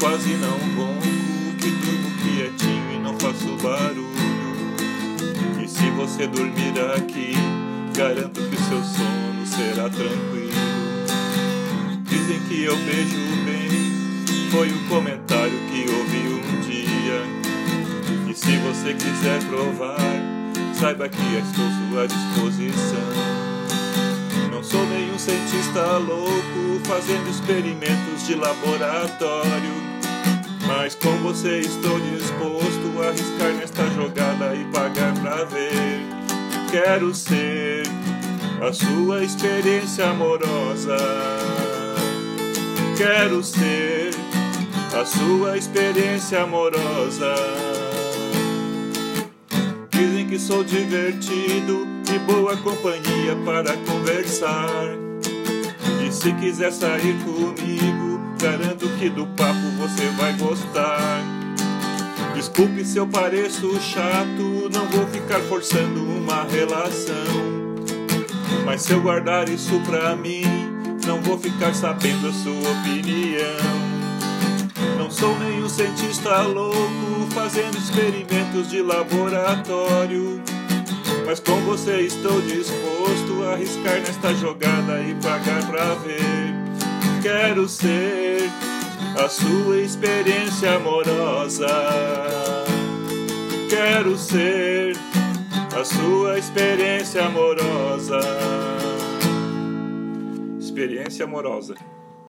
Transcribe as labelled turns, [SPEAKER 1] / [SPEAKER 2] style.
[SPEAKER 1] quase não ronco, que durmo quietinho e não faço barulho. E se você dormir aqui, garanto que seu sono será tranquilo. Dizem que eu beijo bem, foi o comentário que ouvi um dia. E se você quiser provar, saiba que estou à sua disposição. Não sou nenhum cientista louco, fazendo experimentos de laboratório, mas com você estou disposto a arriscar nesta jogada e pagar pra ver. Quero ser a sua experiência amorosa. Quero ser a sua experiência amorosa. Dizem que sou divertido e boa companhia para conversar. E se quiser sair comigo, garanto que do papo você vai gostar. Desculpe se eu pareço chato, não vou ficar forçando uma relação, mas se eu guardar isso pra mim, não vou ficar sabendo a sua opinião. Não sou nenhum cientista louco, fazendo experimentos de laboratório, mas com você estou disposto a arriscar nesta jogada e pagar pra ver. Quero ser a sua experiência amorosa. Quero ser a sua experiência amorosa. Experiência amorosa.